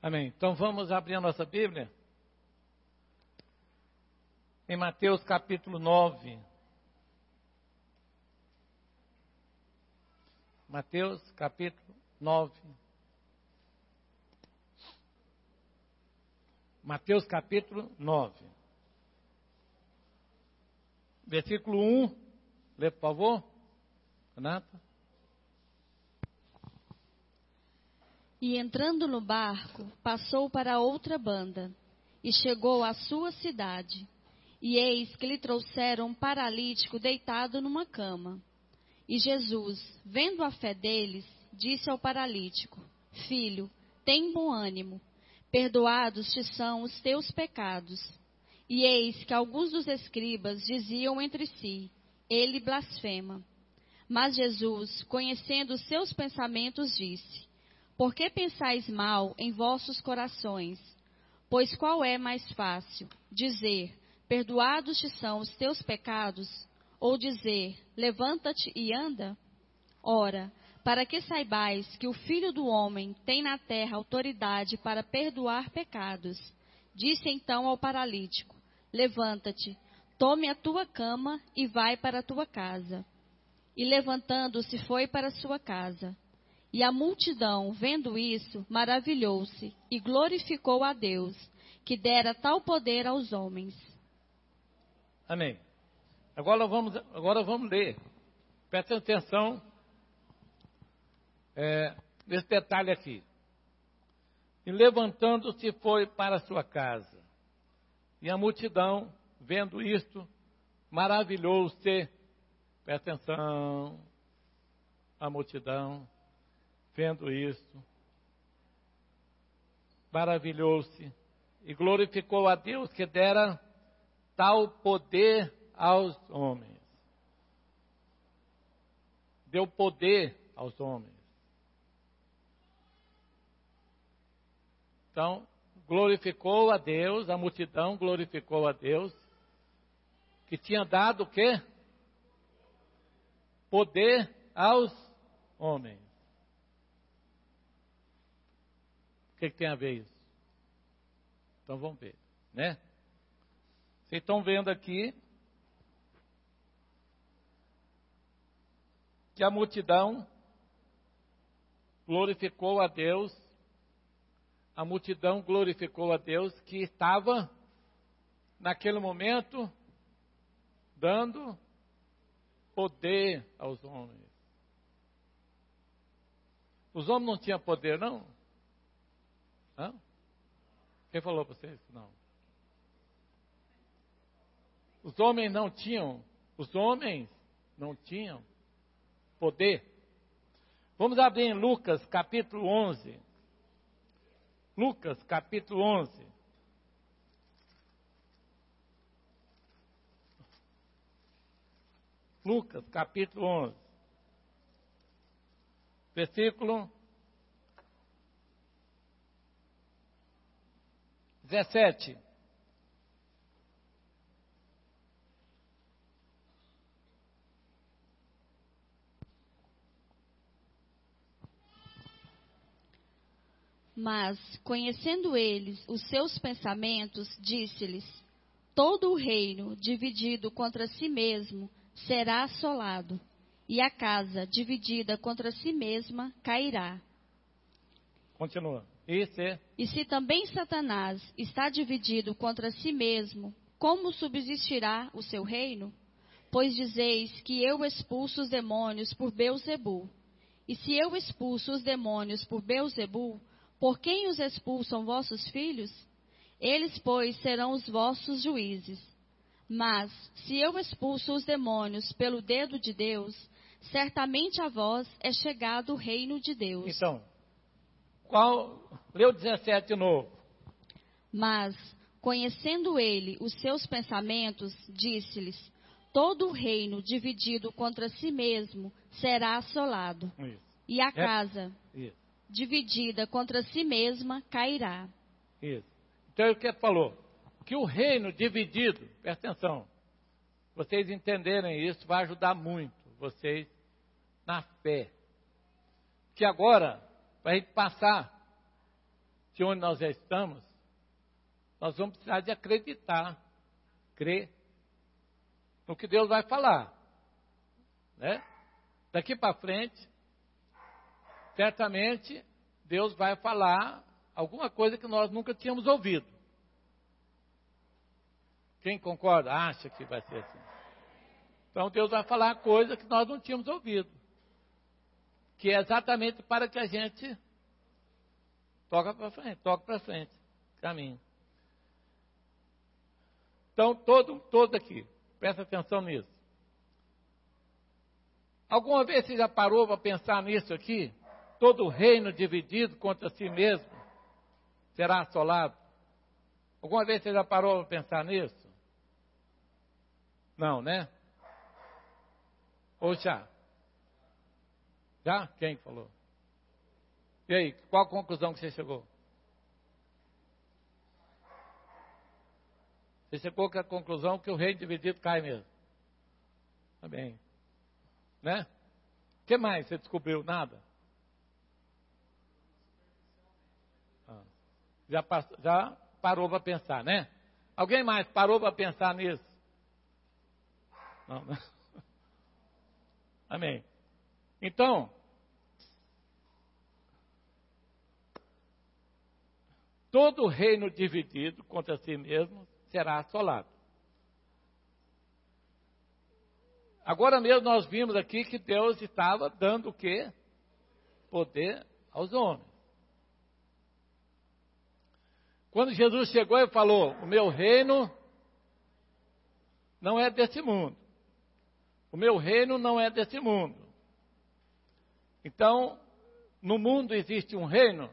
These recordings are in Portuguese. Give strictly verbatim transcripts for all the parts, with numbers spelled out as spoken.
Amém. Então vamos abrir a nossa Bíblia em Mateus capítulo nove. Mateus capítulo nove. Mateus capítulo nove. Versículo um. Lê, por favor. Renata. E entrando no barco, passou para outra banda, e chegou à sua cidade. E eis que lhe trouxeram um paralítico deitado numa cama. E Jesus, vendo a fé deles, disse ao paralítico: Filho, tem bom ânimo, perdoados te são os teus pecados. E eis que alguns dos escribas diziam entre si: Ele blasfema. Mas Jesus, conhecendo os seus pensamentos, disse: Por que pensais mal em vossos corações? Pois qual é mais fácil, dizer, perdoados te são os teus pecados, ou dizer, levanta-te e anda? Ora, para que saibais que o Filho do Homem tem na terra autoridade para perdoar pecados, disse então ao paralítico: Levanta-te, tome a tua cama e vai para a tua casa. E levantando-se foi para a sua casa. E a multidão, vendo isso, maravilhou-se e glorificou a Deus, que dera tal poder aos homens. Amém. Agora vamos, agora vamos ler. Presta atenção é, nesse detalhe aqui. E levantando-se foi para a sua casa. E a multidão, vendo isto, maravilhou-se. Presta atenção. A multidão, vendo isso, maravilhou-se e glorificou a Deus que dera tal poder aos homens. Deu poder aos homens. Então, glorificou a Deus, a multidão glorificou a Deus, que tinha dado o quê? Poder aos homens. O que, que tem a ver isso? Então vamos ver, né? Vocês estão vendo aqui que a multidão glorificou a Deus, a multidão glorificou a Deus que estava, naquele momento, dando poder aos homens. Os homens não tinham poder, não? Não? Quem falou para vocês? Não. Os homens não tinham, os homens não tinham poder. Vamos abrir em Lucas capítulo onze. Lucas capítulo onze. Lucas capítulo onze. Versículo dezessete. Mas, conhecendo eles os seus pensamentos, disse-lhes: Todo o reino dividido contra si mesmo será assolado, e a casa dividida contra si mesma cairá. Continua. E se... E se também Satanás está dividido contra si mesmo, como subsistirá o seu reino? Pois dizeis que eu expulso os demônios por Beelzebu. E se eu expulso os demônios por Beelzebu, por quem os expulsam vossos filhos? Eles, pois, serão os vossos juízes. Mas, se eu expulso os demônios pelo dedo de Deus, certamente a vós é chegado o reino de Deus. Então, qual... Leu dezessete de novo. Mas, conhecendo ele os seus pensamentos, disse-lhes: Todo o reino dividido contra si mesmo será assolado, Isso. e a É. casa Isso. dividida contra si mesma cairá. Isso. Então, o que ele falou? Que o reino dividido, presta atenção, vocês entenderem isso, vai ajudar muito vocês na fé. Que agora, para a gente passar de onde nós já estamos, nós vamos precisar de acreditar, crer no que Deus vai falar, né? Daqui para frente, certamente, Deus vai falar alguma coisa que nós nunca tínhamos ouvido. Quem concorda? Acha que vai ser assim. Então, Deus vai falar coisa que nós não tínhamos ouvido. Que é exatamente para que a gente toque para frente, toque para frente, caminho. Então, todo, todo aqui, presta atenção nisso. Alguma vez você já parou para pensar nisso aqui? Todo reino dividido contra si mesmo será assolado. Alguma vez você já parou para pensar nisso? Não, né? Ou já? Já? Quem falou? E aí, qual a conclusão que você chegou? Você chegou com a conclusão que o reino dividido cai mesmo. Tá bem. Né? O que mais você descobriu? Nada? Ah, já, passou, já parou para pensar, né? Alguém mais parou para pensar nisso? Não, não. Amém. Então, todo reino dividido contra si mesmo será assolado. Agora mesmo nós vimos aqui que Deus estava dando o quê? Poder aos homens. Quando Jesus chegou e falou, o meu reino não é desse mundo. O meu reino não é desse mundo. Então, no mundo existe um reino.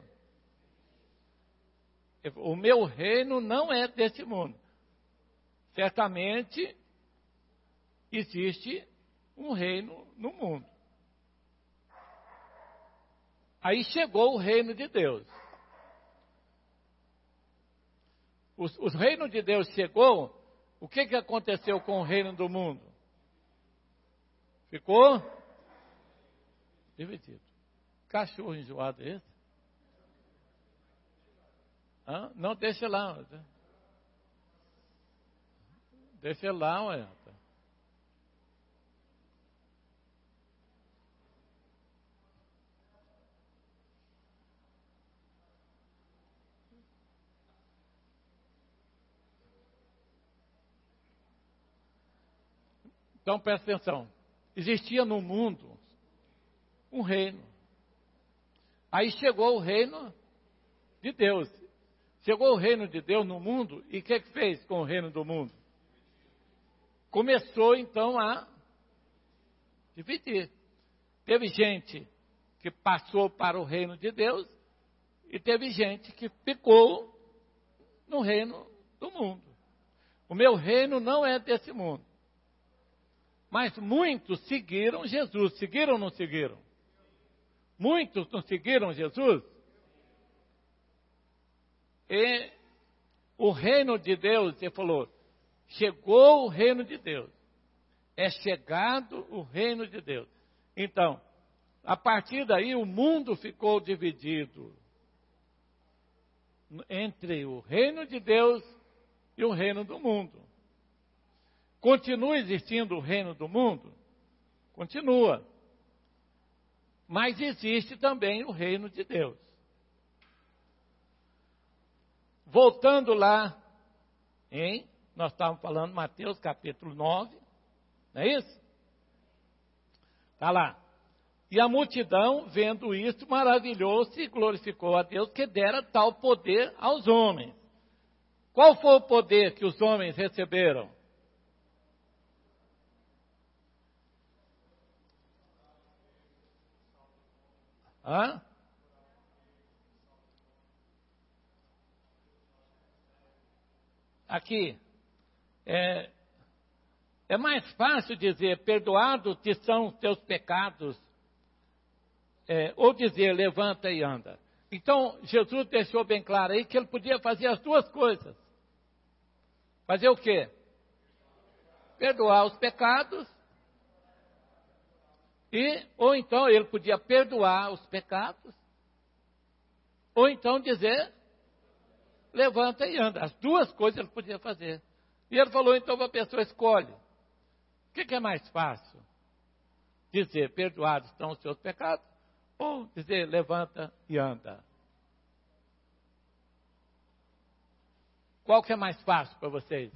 O meu reino não é desse mundo. Certamente existe um reino no mundo. Aí chegou o reino de Deus. O, o reino de Deus chegou, o que, que aconteceu com o reino do mundo? Ficou dividido. Cachorro enjoado esse? Hã? Não, deixa lá. Deixa lá, ué. Então presta atenção. Existia no mundo um reino. Aí chegou o reino de Deus. Chegou o reino de Deus no mundo e o que, que fez com o reino do mundo? Começou então a dividir. Teve gente que passou para o reino de Deus e teve gente que ficou no reino do mundo. O meu reino não é desse mundo. Mas muitos seguiram Jesus. Seguiram ou não seguiram? Muitos não seguiram Jesus? E o reino de Deus, ele falou, chegou o reino de Deus. É chegado o reino de Deus. Então, a partir daí o mundo ficou dividido entre o reino de Deus e o reino do mundo. Continua existindo o reino do mundo? Continua. Mas existe também o reino de Deus. Voltando lá, em, nós estávamos falando Mateus capítulo nove, não é isso? Está lá. E a multidão, vendo isso, maravilhou-se e glorificou a Deus que dera tal poder aos homens. Qual foi o poder que os homens receberam? Hã? Aqui, é, é mais fácil dizer, perdoados te são os teus pecados, é, ou dizer, levanta e anda. Então, Jesus deixou bem claro aí que ele podia fazer as duas coisas. Fazer o quê? Perdoar os pecados, e, ou então ele podia perdoar os pecados, ou então dizer, levanta e anda. As duas coisas ele podia fazer. E ele falou, então a pessoa escolhe. O que, que é mais fácil? Dizer, perdoados estão os seus pecados, ou dizer, levanta e anda? Qual que é mais fácil para vocês?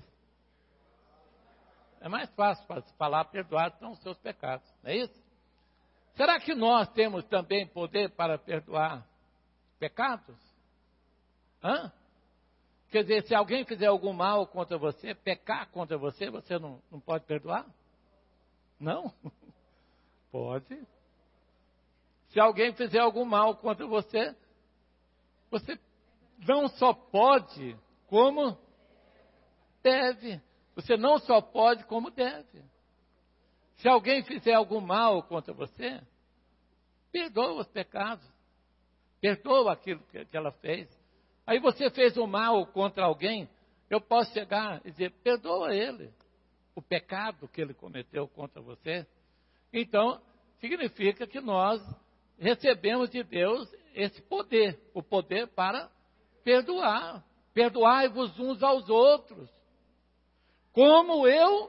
É mais fácil para falar, perdoados estão os seus pecados, não é isso? Será que nós temos também poder para perdoar pecados? Hã? Quer dizer, se alguém fizer algum mal contra você, pecar contra você, você não, não pode perdoar? Não? Pode. Se alguém fizer algum mal contra você, você não só pode, como deve. Você não só pode, como deve. Se alguém fizer algum mal contra você, perdoa os pecados. Perdoa aquilo que, que ela fez. Aí você fez um mal contra alguém, eu posso chegar e dizer, perdoa ele. O pecado que ele cometeu contra você. Então, significa que nós recebemos de Deus esse poder. O poder para perdoar. Perdoai-vos uns aos outros. Como eu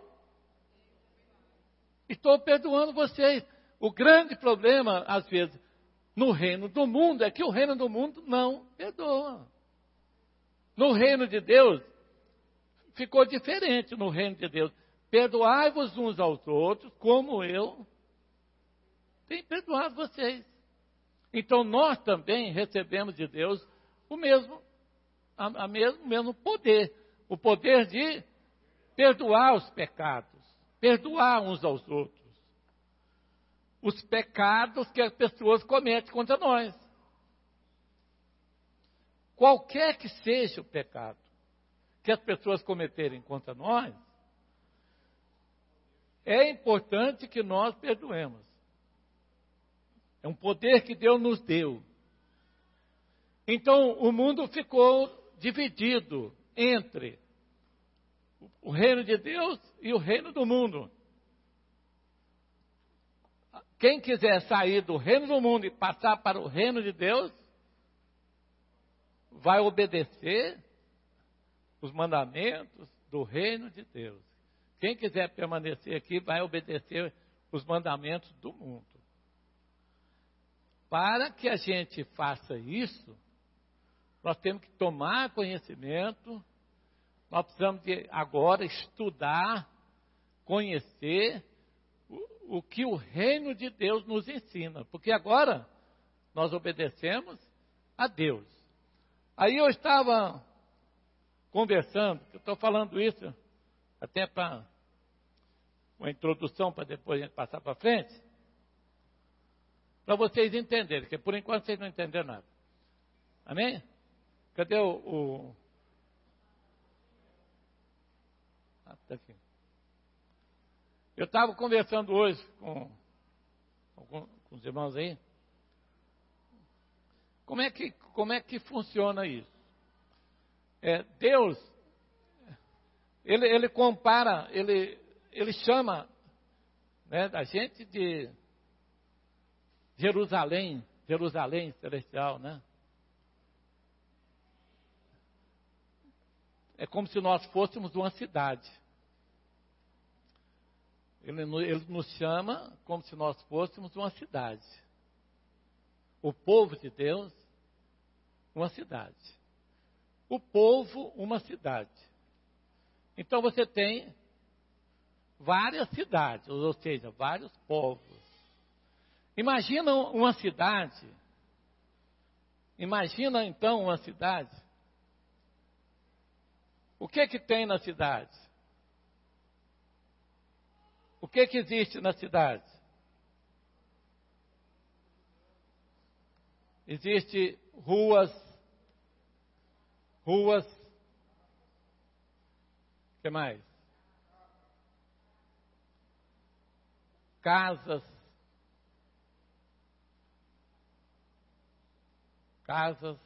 estou perdoando vocês. O grande problema, às vezes, no reino do mundo, é que o reino do mundo não perdoa. No reino de Deus, ficou diferente no reino de Deus. Perdoai-vos uns aos outros, como eu tenho perdoado vocês. Então, nós também recebemos de Deus o mesmo, a, a mesmo, o mesmo poder. O poder de perdoar os pecados. Perdoar uns aos outros. Os pecados que as pessoas cometem contra nós. Qualquer que seja o pecado que as pessoas cometerem contra nós, é importante que nós perdoemos. É um poder que Deus nos deu. Então, o mundo ficou dividido entre o reino de Deus e o reino do mundo. Quem quiser sair do reino do mundo e passar para o reino de Deus, vai obedecer os mandamentos do reino de Deus. Quem quiser permanecer aqui, vai obedecer os mandamentos do mundo. Para que a gente faça isso, nós temos que tomar conhecimento, nós precisamos de agora estudar, conhecer o, o que o reino de Deus nos ensina. Porque agora nós obedecemos a Deus. Aí eu estava conversando, eu estou falando isso até para uma introdução, para depois a gente passar para frente, para vocês entenderem, porque por enquanto vocês não entenderam nada. Amém? Cadê o... o... Ah, tá aqui. Eu estava conversando hoje com, com, com os irmãos aí. Como é que, como é que funciona isso? É, Deus, ele, ele compara, ele, ele chama, né, a gente de Jerusalém, Jerusalém celestial, né? É como se nós fôssemos uma cidade. Ele, ele nos chama como se nós fôssemos uma cidade. O povo de Deus, uma cidade. O povo, uma cidade. Então você tem várias cidades, ou seja, vários povos. Imagina uma cidade, imagina então uma cidade. O que que tem na cidade? O que que existe na cidade? Existem ruas, ruas, o que mais? Casas, casas,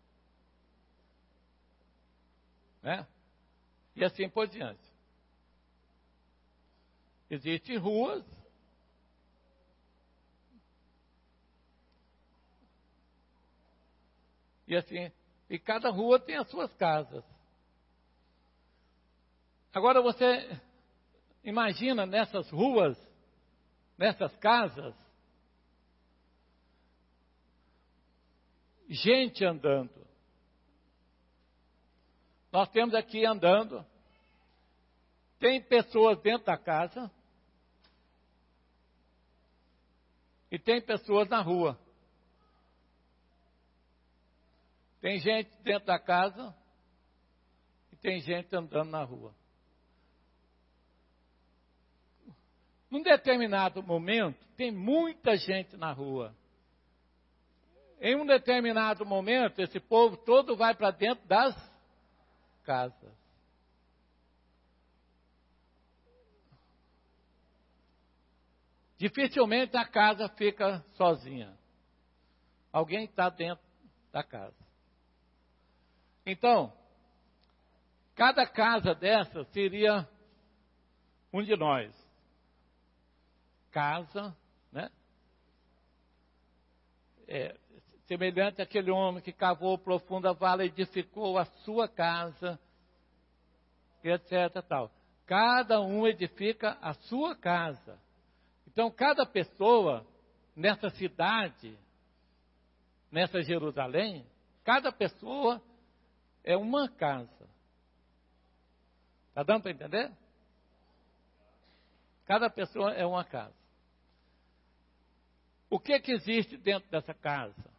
né? E assim por diante. Existem ruas, e assim E cada rua tem as suas casas. Agora você imagina nessas ruas, nessas casas, gente andando. Nós temos aqui andando, tem pessoas dentro da casa e tem pessoas na rua. Tem gente dentro da casa e tem gente andando na rua. Num determinado momento, tem muita gente na rua. Em um determinado momento, esse povo todo vai para dentro das casas. Dificilmente a casa fica sozinha. Alguém está dentro da casa. Então, cada casa dessa seria um de nós. Casa, né? É, semelhante àquele homem que cavou profunda vala e edificou a sua casa, etc. Tal. Cada um edifica a sua casa. Então, cada pessoa nessa cidade, nessa Jerusalém, cada pessoa é uma casa. Está dando para entender? Cada pessoa é uma casa. O que que existe dentro dessa casa?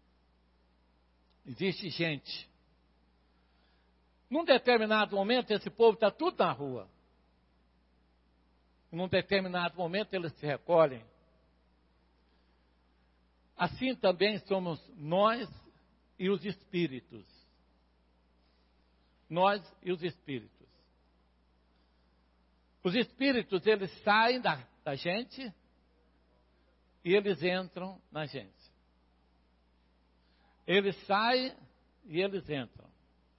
Existe gente. Num determinado momento, esse povo está tudo na rua. Num determinado momento, eles se recolhem. Assim também somos nós e os espíritos. Nós e os espíritos. Os espíritos, eles saem da, da gente e eles entram na gente. Eles saem e eles entram.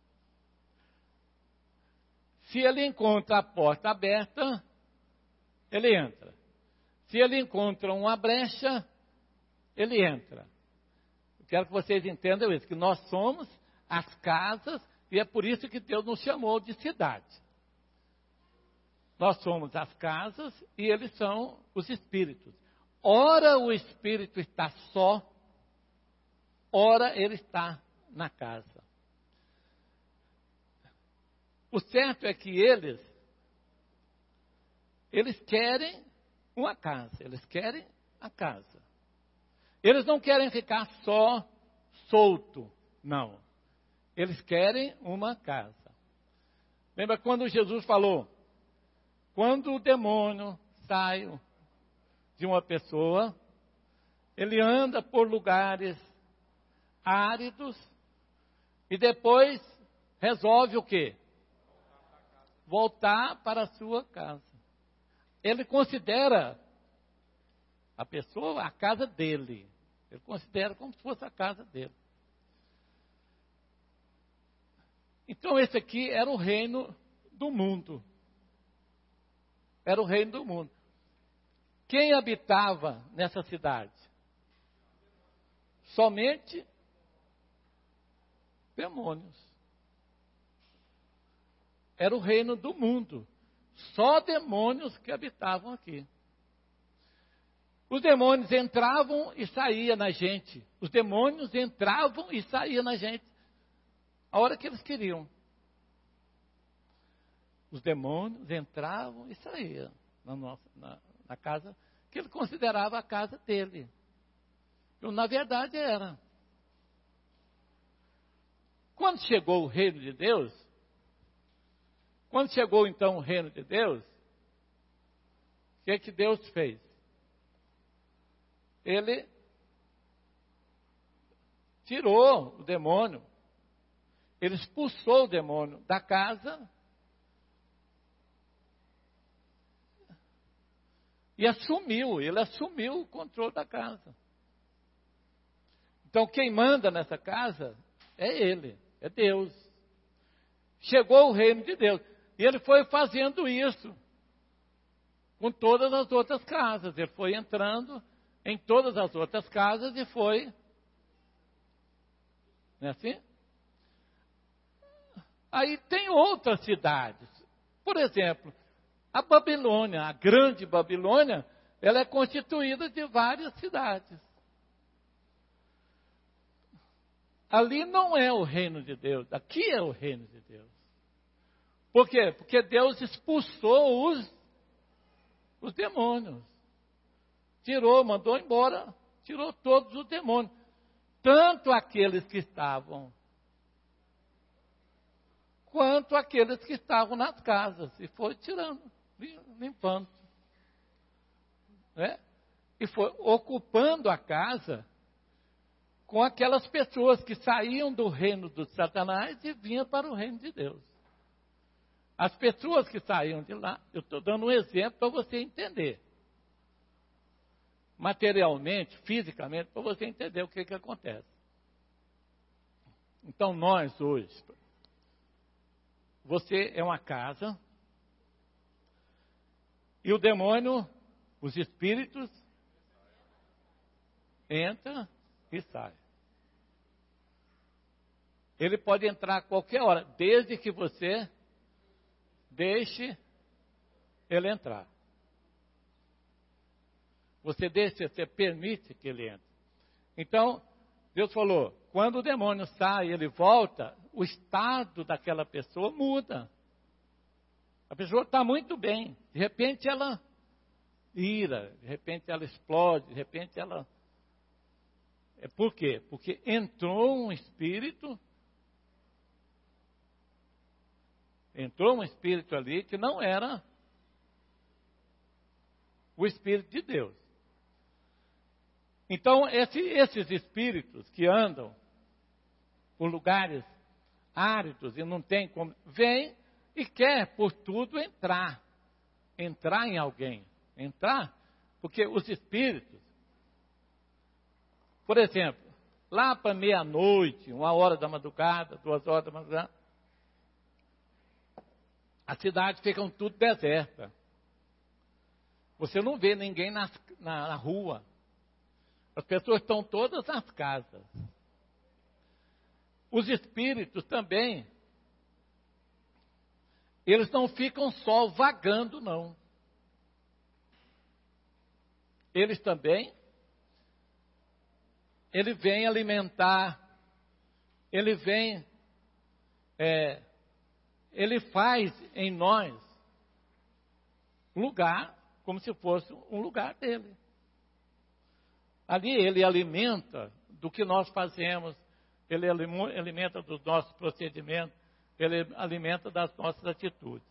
Se ele encontra a porta aberta, ele entra. Se ele encontra uma brecha, ele entra. Eu quero que vocês entendam isso, que nós somos as casas, e é por isso que Deus nos chamou de cidade. Nós somos as casas e eles são os espíritos. Ora o espírito está só, ora ele está na casa. O certo é que eles, eles querem uma casa, eles querem a casa. Eles não querem ficar só, solto, não. Eles querem uma casa. Lembra quando Jesus falou, quando o demônio sai de uma pessoa, ele anda por lugares áridos e depois resolve o quê? Voltar para a sua casa. Ele considera a pessoa a casa dele. Ele considera como se fosse a casa dele. Então esse aqui era o reino do mundo. Era o reino do mundo. Quem habitava nessa cidade? Somente demônios. Era o reino do mundo. Só demônios que habitavam aqui. Os demônios entravam e saíam na gente. Os demônios entravam e saíam na gente. A hora que eles queriam. Os demônios entravam e saíam na, nossa, na, na casa que ele considerava a casa dele. Então, na verdade, era. Quando chegou o reino de Deus, quando chegou então o reino de Deus, o que é que Deus fez? Ele tirou o demônio, ele expulsou o demônio da casa e assumiu, ele assumiu o controle da casa. Então quem manda nessa casa é ele, é Deus. Chegou o reino de Deus. E ele foi fazendo isso com todas as outras casas. Ele foi entrando em todas as outras casas e foi. Não é assim? Aí tem outras cidades. Por exemplo, a Babilônia, a grande Babilônia, ela é constituída de várias cidades. Ali não é o reino de Deus, aqui é o reino de Deus. Por quê? Porque Deus expulsou os, os demônios. Tirou, mandou embora, tirou todos os demônios. Tanto aqueles que estavam, quanto aqueles que estavam nas casas. E foi tirando, limpando. Né? E foi ocupando a casa com aquelas pessoas que saíam do reino do Satanás e vinham para o reino de Deus. As pessoas que saíam de lá, eu estou dando um exemplo para você entender. Materialmente, fisicamente, para você entender o que, que acontece. Então, nós hoje, você é uma casa, e o demônio, os espíritos, entra e sai. Ele pode entrar a qualquer hora, desde que você deixe ele entrar. Você deixa, você permite que ele entre. Então, Deus falou, quando o demônio sai e ele volta, o estado daquela pessoa muda. A pessoa está muito bem, de repente ela ira, de repente ela explode, de repente ela... É por quê? Porque entrou um espírito, entrou um espírito ali que não era o Espírito de Deus. Então, esse, esses espíritos que andam por lugares áridos e não tem como, vem e quer por tudo entrar, entrar em alguém, entrar, porque os espíritos, por exemplo, lá para meia-noite, uma hora da madrugada, duas horas da madrugada, a cidade fica tudo deserta. Você não vê ninguém nas, na, na rua. As pessoas estão todas nas casas. Os espíritos também, eles não ficam só vagando, não. Eles também, ele vem alimentar, ele vem, é, ele faz em nós lugar, como se fosse um lugar dele. Ali ele alimenta do que nós fazemos, ele alimenta dos nossos procedimentos, ele alimenta das nossas atitudes.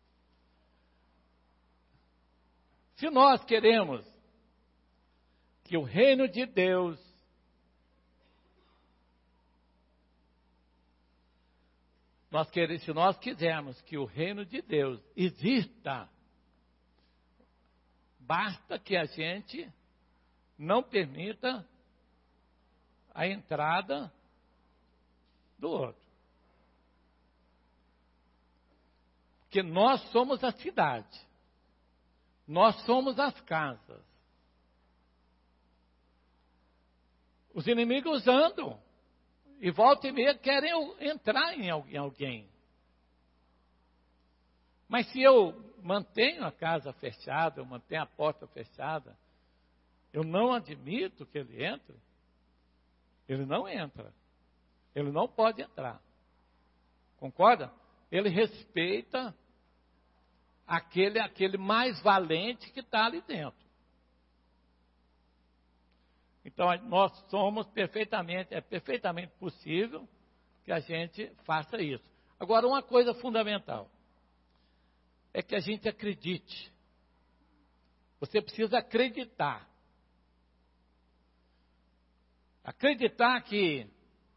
Se nós queremos que o reino de Deus nós queremos, se nós quisermos que o reino de Deus exista, basta que a gente não permita a entrada do outro. Porque nós somos a cidade. Nós somos as casas. Os inimigos andam. E volta e meia querem entrar em alguém. Mas se eu mantenho a casa fechada, eu mantenho a porta fechada, eu não admito que ele entre, ele não entra. Ele não pode entrar. Concorda? Ele respeita aquele, aquele mais valente que está ali dentro. Então, nós somos perfeitamente, é perfeitamente possível que a gente faça isso. Agora, uma coisa fundamental é que a gente acredite. Você precisa acreditar. Acreditar que,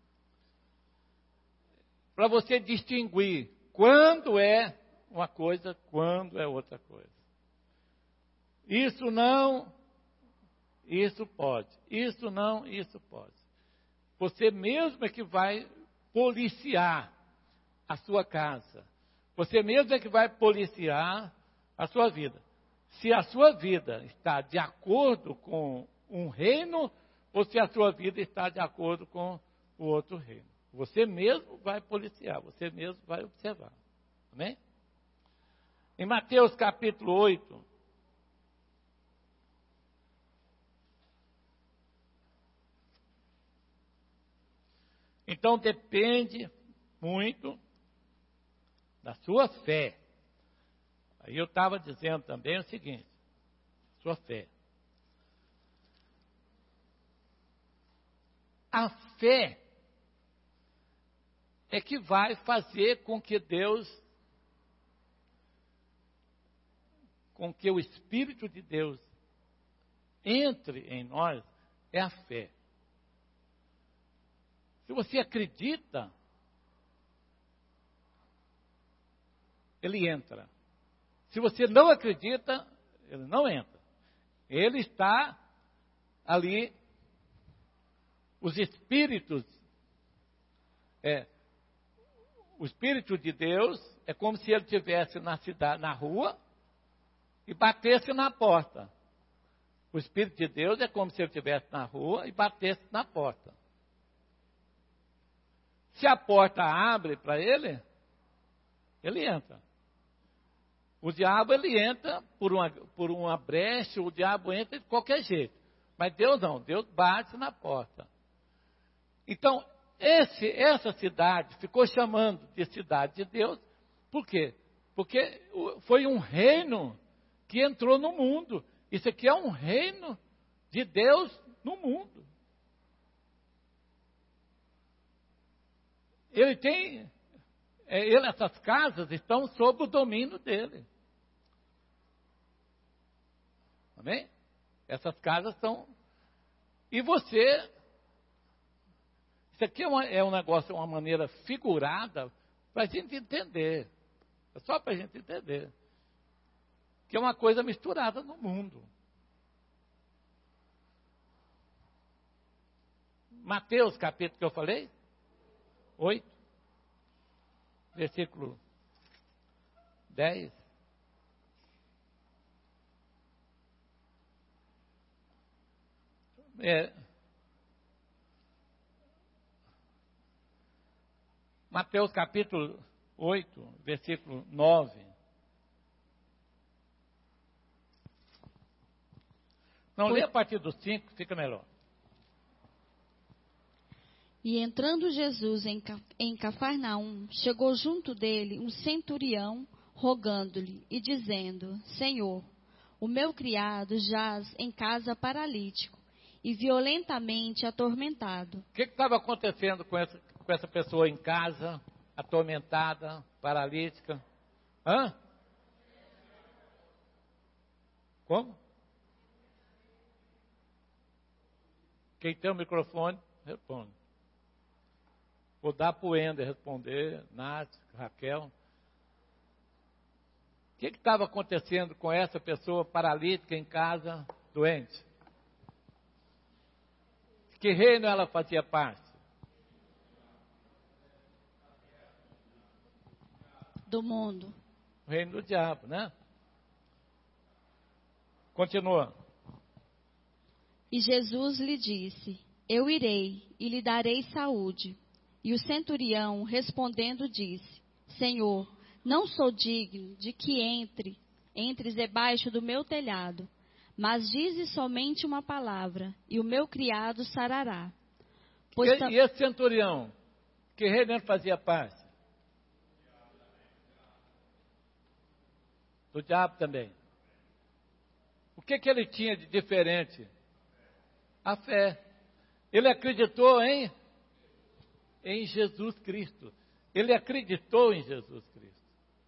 para você distinguir quando é uma coisa, quando é outra coisa. Isso não, isso pode. Isso não, isso pode. Você mesmo é que vai policiar a sua casa. Você mesmo é que vai policiar a sua vida. Se a sua vida está de acordo com um reino, ou se a sua vida está de acordo com o outro reino, o Você mesmo vai policiar, você mesmo vai observar. Amém? Em Mateus capítulo oito, então depende muito da sua fé. Aí eu estava dizendo também o seguinte, sua fé. A fé é que vai fazer com que Deus, com que o Espírito de Deus entre em nós, é a fé. Se você acredita, ele entra. Se você não acredita, ele não entra. Ele está ali, os espíritos, é, o Espírito de Deus é como se ele estivesse na cidade, na rua, e batesse na porta. O Espírito de Deus é como se ele estivesse na rua e batesse na porta. Se a porta abre para ele, ele entra. O diabo, ele entra por uma, por uma brecha, o diabo entra de qualquer jeito. Mas Deus não, Deus bate na porta. Então, esse, essa cidade ficou chamando de cidade de Deus, por quê? Porque foi um reino que entrou no mundo. Isso aqui é um reino de Deus no mundo. Ele tem, é, ele, essas casas estão sob o domínio dele. Amém? Essas casas estão. E você, isso aqui é, uma, é um negócio, uma maneira figurada para a gente entender. É só para a gente entender. Que é uma coisa misturada no mundo. Mateus, capítulo que eu falei, oito, versículo dez. É, Mateus capítulo oito, versículo nove. Não, lê a partir do cinco, fica melhor. E entrando Jesus em, em Cafarnaum, chegou junto dele um centurião, rogando-lhe e dizendo: Senhor, o meu criado jaz em casa paralítico e violentamente atormentado. O que estava acontecendo com essa, com essa pessoa em casa, atormentada, paralítica? Hã? Como? Quem tem o microfone, responde. Vou dar para o Ender responder, Nath, Raquel. O que estava acontecendo com essa pessoa paralítica em casa, doente? Que reino ela fazia parte? Do mundo. O reino do diabo, né? Continua. E Jesus lhe disse: Eu irei e lhe darei saúde. E o centurião, respondendo, disse: Senhor, não sou digno de que entre, entres debaixo do meu telhado, mas dize somente uma palavra, e o meu criado sarará. Pois e, e esse centurião, que reino ele fazia parte? Do diabo também. O que, que ele tinha de diferente? A fé. Ele acreditou em, em Jesus Cristo. Ele acreditou em Jesus Cristo.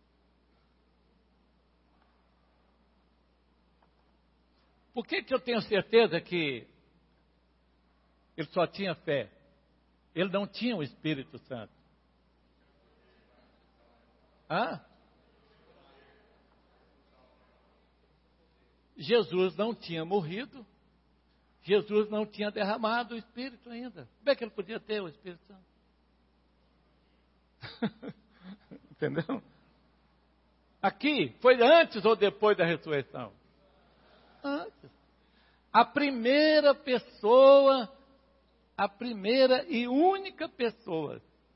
Por que, que eu tenho certeza que ele só tinha fé? Ele não tinha o Espírito Santo. Hã? Jesus não tinha morrido. Jesus não tinha derramado o Espírito ainda. Como é que ele podia ter o Espírito Santo? Entendeu? Aqui, foi antes ou depois da ressurreição? Antes. A primeira pessoa, a primeira e única pessoa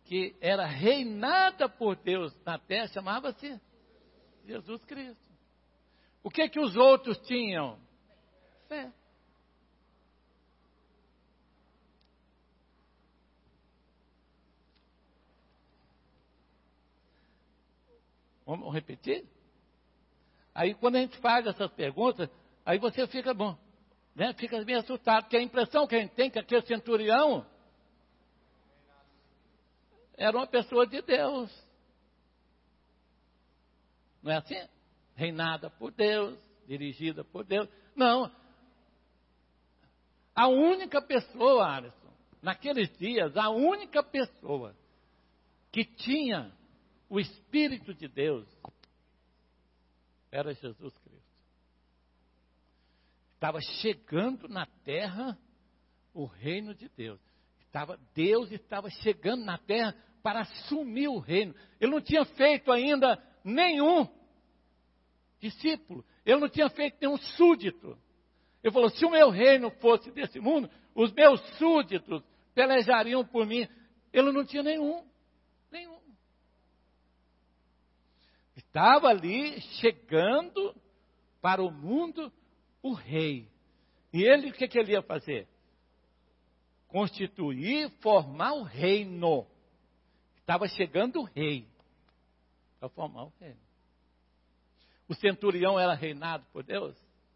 que era reinada por Deus na terra, chamava-se Jesus Cristo. O que que os outros tinham? Fé. Vamos repetir? Aí quando a gente faz essas perguntas, aí você fica bom, né? Fica meio assustado, porque a impressão que a gente tem é que aquele centurião era uma pessoa de Deus. Não é assim? Reinada por Deus, dirigida por Deus. Não. A única pessoa, Alisson, naqueles dias, a única pessoa que tinha o Espírito de Deus era Jesus Cristo. Estava chegando na terra o reino de Deus. Estava, Deus estava chegando na terra para assumir o reino. Ele não tinha feito ainda nenhum discípulo. Ele não tinha feito nenhum súdito. Ele falou, se o meu reino fosse desse mundo, os meus súditos pelejariam por mim. Ele não tinha nenhum. Nenhum. Estava ali chegando para o mundo o rei. E ele, o que, que ele ia fazer? Constituir, formar o reino. Estava chegando o rei para formar o reino. O centurião era reinado por Deus?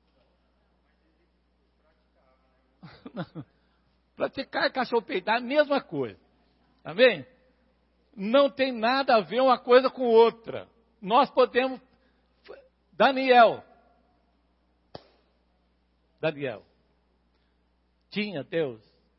Não. Praticar cachorro peidar, a mesma coisa. Amém? Não tem nada a ver uma coisa com outra. Nós podemos... Daniel. Daniel. Tinha Deus?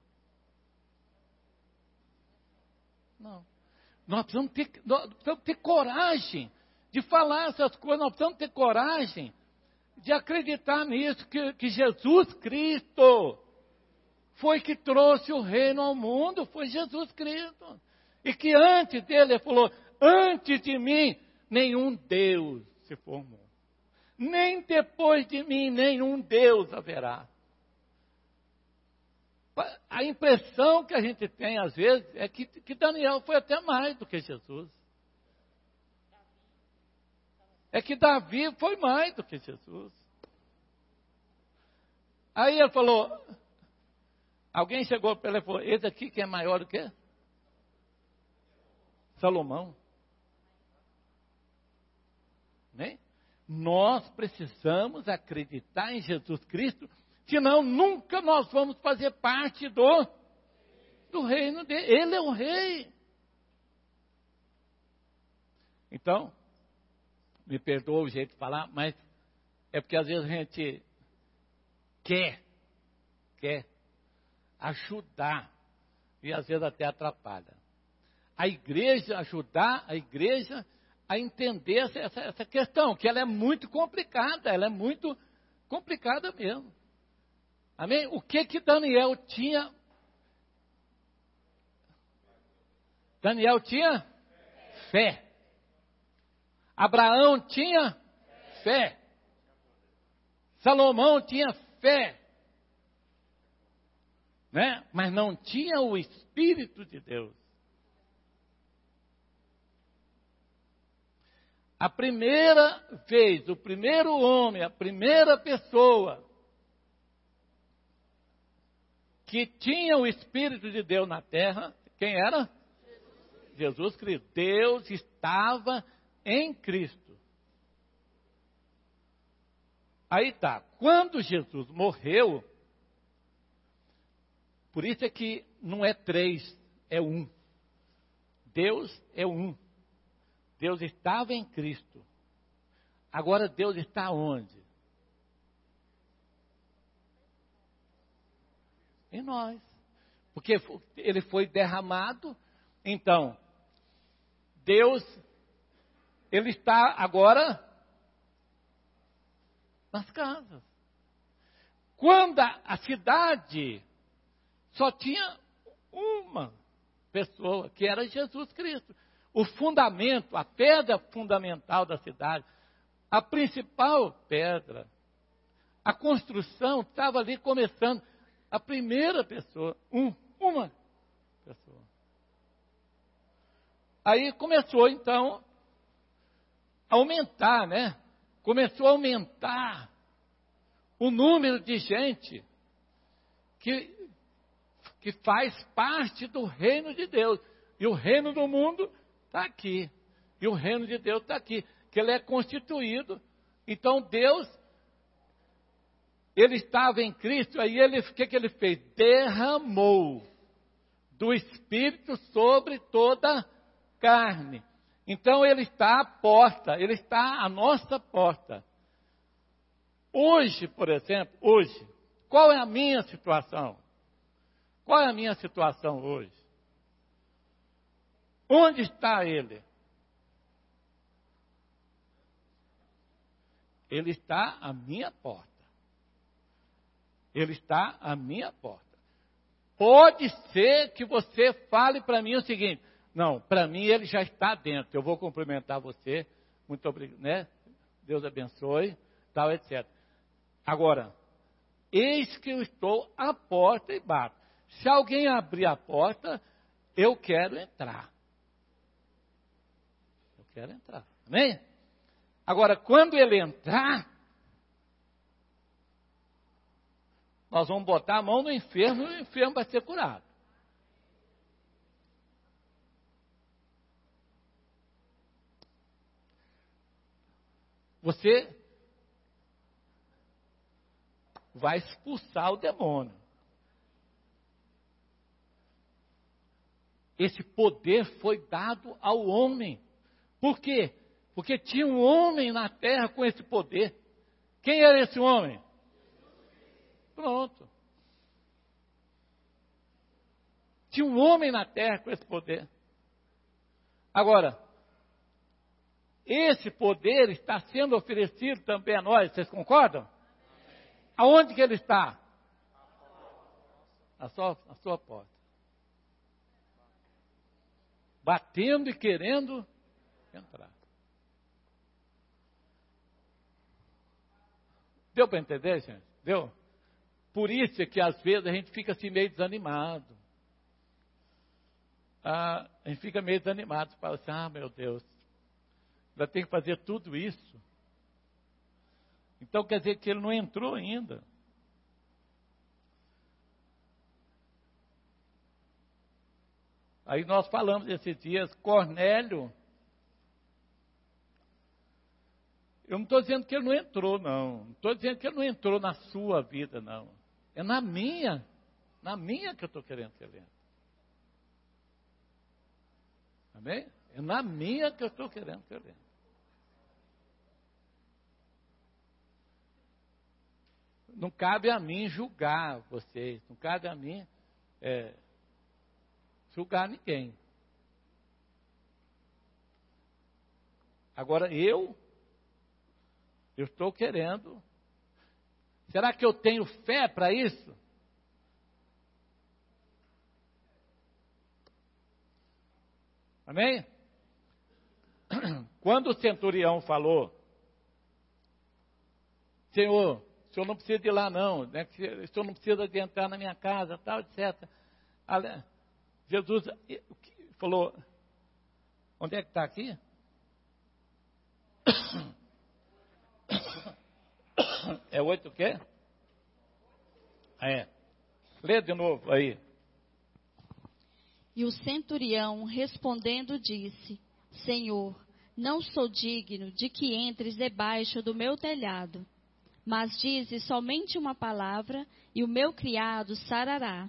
Não. Nós precisamos ter, nós precisamos ter coragem de falar essas coisas. Nós precisamos ter coragem de acreditar nisso, que, que Jesus Cristo foi que trouxe o reino ao mundo. Foi Jesus Cristo. E que antes dele, ele falou, antes de mim, nenhum Deus se formou. Nem depois de mim, nenhum Deus haverá. A impressão que a gente tem, às vezes, é que, que Daniel foi até mais do que Jesus. É que Davi foi mais do que Jesus. Aí ele falou, alguém chegou para ele e falou, esse aqui que é maior do que Salomão. Né? Nós precisamos acreditar em Jesus Cristo, senão nunca nós vamos fazer parte do, do reino dele. Ele é o rei. Então, me perdoa o jeito de falar, mas é porque às vezes a gente quer, quer ajudar e às vezes até atrapalha. A igreja, ajudar a igreja a entender essa, essa, essa questão, que ela é muito complicada, ela é muito complicada mesmo. Amém? O que que Daniel tinha? Daniel tinha fé. Abraão tinha fé. Salomão tinha fé. Né? Mas não tinha o Espírito de Deus. A primeira vez, o primeiro homem, a primeira pessoa que tinha o Espírito de Deus na terra, quem era? Jesus, Jesus Cristo. Deus estava em Cristo. Aí tá, quando Jesus morreu, por isso é que não é três, é um. Deus é um. Deus estava em Cristo. Agora Deus está onde? Em nós. Porque ele foi derramado. Então, Deus, ele está agora nas casas. Quando a, a cidade só tinha uma pessoa, que era Jesus Cristo. O fundamento, a pedra fundamental da cidade, a principal pedra, a construção estava ali começando. A primeira pessoa, um, uma pessoa. Aí começou, então, a aumentar, né? Começou a aumentar o número de gente que, que faz parte do reino de Deus. E o reino do mundo está aqui. E o reino de Deus está aqui. Que ele é constituído. Então Deus, ele estava em Cristo, aí ele, o que, que ele fez? Derramou do Espírito sobre toda a carne. Então ele está à porta, ele está à nossa porta. Hoje, por exemplo, hoje, qual é a minha situação? Qual é a minha situação hoje? Onde está ele? Ele está à minha porta. Ele está à minha porta. Pode ser que você fale para mim o seguinte: não, para mim ele já está dentro. Eu vou cumprimentar você, muito obrigado, né? Deus abençoe, tal, etcétera. Agora, eis que eu estou à porta e bato. Se alguém abrir a porta, eu quero entrar. Eu quero entrar, amém? Agora, quando ele entrar, nós vamos botar a mão no enfermo e o enfermo vai ser curado. Você vai expulsar o demônio. Esse poder foi dado ao homem. Por quê? Porque tinha um homem na terra com esse poder. Quem era esse homem? Pronto. Tinha um homem na terra com esse poder. Agora, esse poder está sendo oferecido também a nós, vocês concordam? Aonde que ele está? Na sua, na sua porta. Batendo e querendo entrar. Deu para entender, gente? Deu? Por isso é que às vezes a gente fica assim meio desanimado. Ah, a gente fica meio desanimado. Fala assim, ah, meu Deus, ainda tem que fazer tudo isso. Então quer dizer que ele não entrou ainda. Aí nós falamos esses dias, Cornélio, eu não estou dizendo que ele não entrou, não. Não estou dizendo que ele não entrou na sua vida, não. É na minha, na minha que eu estou querendo que ele entre. Amém? É na minha que eu estou querendo que ele entre. Não cabe a mim julgar vocês, não cabe a mim é, julgar ninguém. Agora eu, eu estou querendo. Será que eu tenho fé para isso? Amém? Quando o centurião falou, Senhor, o senhor não precisa de ir lá não, né? O senhor não precisa de entrar na minha casa, tal, etcétera. Jesus falou, onde é que está aqui? É oito o quê? É. Lê de novo aí. E o centurião respondendo disse, Senhor, não sou digno de que entres debaixo do meu telhado, mas dize somente uma palavra e o meu criado sarará.